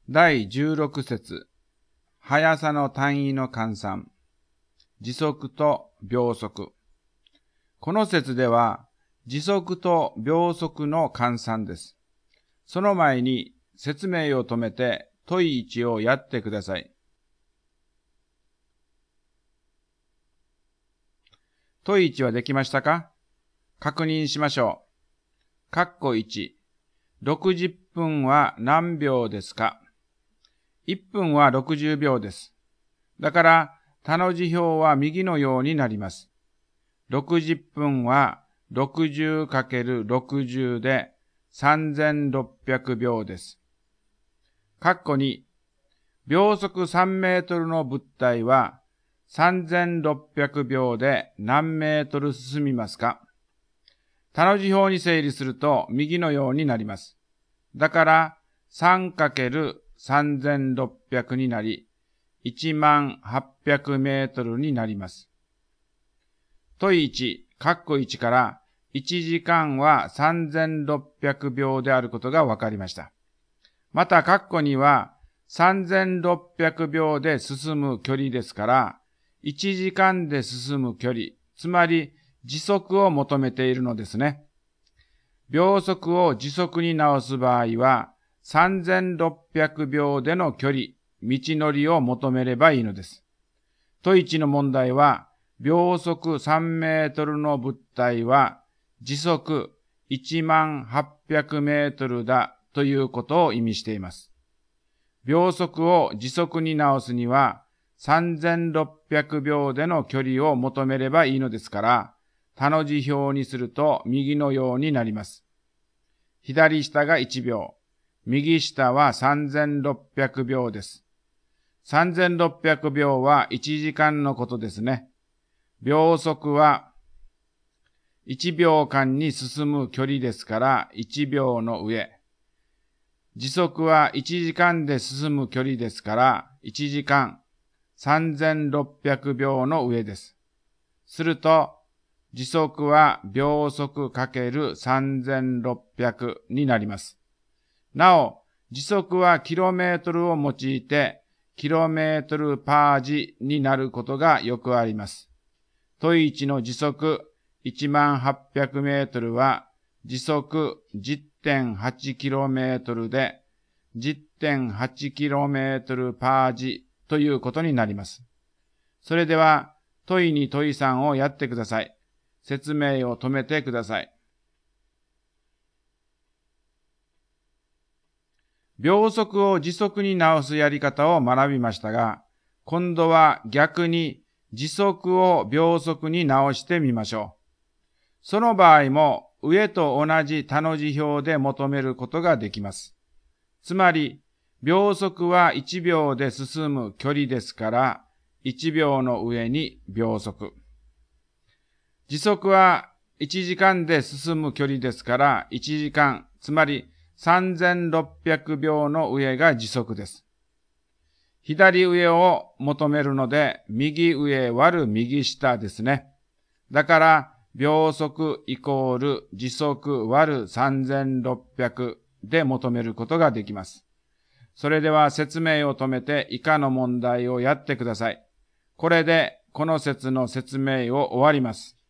第16節、速さの単位の換算。時速と秒速。この節では、時速と秒速の換算です。その前に説明を止めて問1をやってください。問1はできましたか？確認しましょう。括弧1、60分は何秒ですか？1分は60秒です。だから、他の辞表は右のようになります。60分は 60×60 で3600秒です。括弧2、秒速3メートルの物体は3600秒で何メートル進みますか？他の辞表に整理すると右のようになります。だから 3×3600 になり、10800メートルになります。問1、括弧1から1時間は3600秒であることが分かりました。また括弧2は3600秒で進む距離ですから、1時間で進む距離、つまり時速を求めているのですね。秒速を時速に直す場合は、3600秒での距離、道のりを求めればいいのです。問1の問題は、秒速3メートルの物体は時速10800メートルだということを意味しています。秒速を時速に直すには、3600秒での距離を求めればいいのですから、他の辞表にすると右のようになります。左下が1秒、右下は3600秒です。3600秒は1時間のことですね。秒速は1秒間に進む距離ですから1秒の上。時速は1時間で進む距離ですから1時間3600秒の上です。すると、時速は秒速 ×3600 になります。なお、時速はキロメートルを用いて、キロメートルパー時になることがよくあります。問1の時速10800メートルは、時速 10.8 キロメートルで、10.8 キロメートルパー時ということになります。それでは、問2問3をやってください。説明を止めてください。秒速を時速に直すやり方を学びましたが、今度は逆に時速を秒速に直してみましょう。その場合も上と同じ他の辞表で求めることができます。つまり、秒速は1秒で進む距離ですから、1秒の上に秒速。時速は1時間で進む距離ですから、1時間、つまり3600秒の上が時速です。左上を求めるので、右上割る右下ですね。だから、秒速イコール時速割る3600で求めることができます。それでは説明を止めて以下の問題をやってください。これでこの節の説明を終わります。